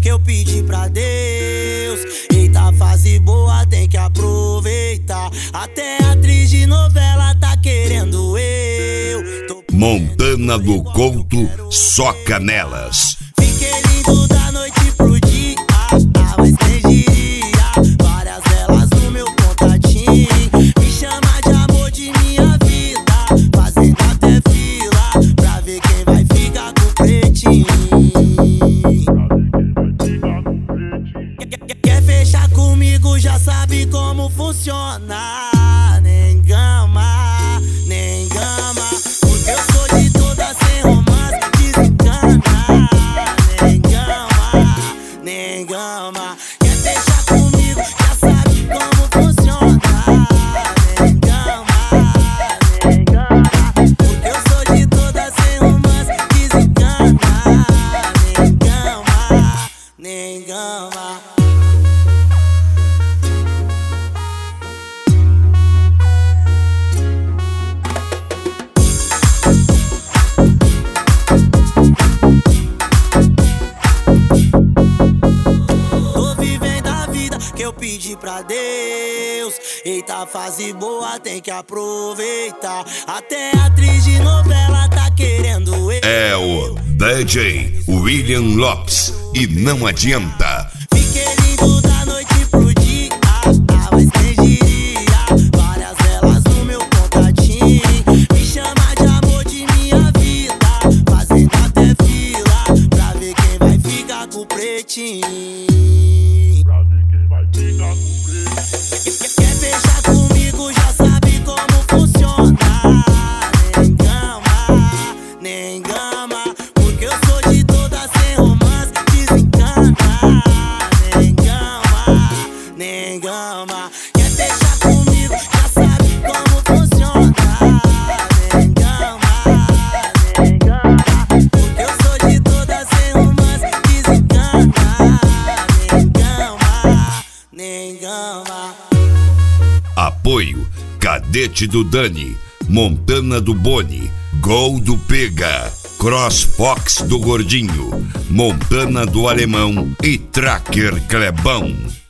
que eu pedi pra Deus. Eita, fase boa, tem que aproveitar. Até atriz de novela tá querendo eu. Montana do Couto, só canelas. Fiquei lindo da noite pro dia, mas quem diria? Várias delas no meu contatinho. Me chama de amor de minha vida, fazendo até fila pra ver quem vai ficar com o pretinho. Quer fechar comigo, já sabe como funciona. Nem gama, nem gama, porque eu sou de toda sem romance, desencana. Nem gama, nem gama. Quer fechar comigo, já sabe como funciona. Nem gama, nem gama, porque eu sou de toda sem romance, desencana. Nem gama, nem gama. Que eu pedi pra Deus. Eita, fase boa, tem que aproveitar. Até atriz de novela tá querendo eu. É o DJ William Lopes e não adianta. Fiquei lindo da noite pro dia, mas quem diria? Várias delas no meu contatinho. Me chama de amor de minha vida, fazendo até fila pra ver quem vai ficar com o pretinho. Quer fechar comigo, já sabe como funciona. Nem gama, nem gama, porque eu sou de toda sem romance, desencana. Nem gama, nem gama. Quer fechar comigo, já sabe como funciona. Nem gama, nem gama, porque eu sou de toda sem romance, desencana. Nem gama, nem gama. Apoio Cadete do Dani, Montana do Boni, Gol do Pega, Cross Fox do Gordinho, Montana do Alemão e Tracker Clebão.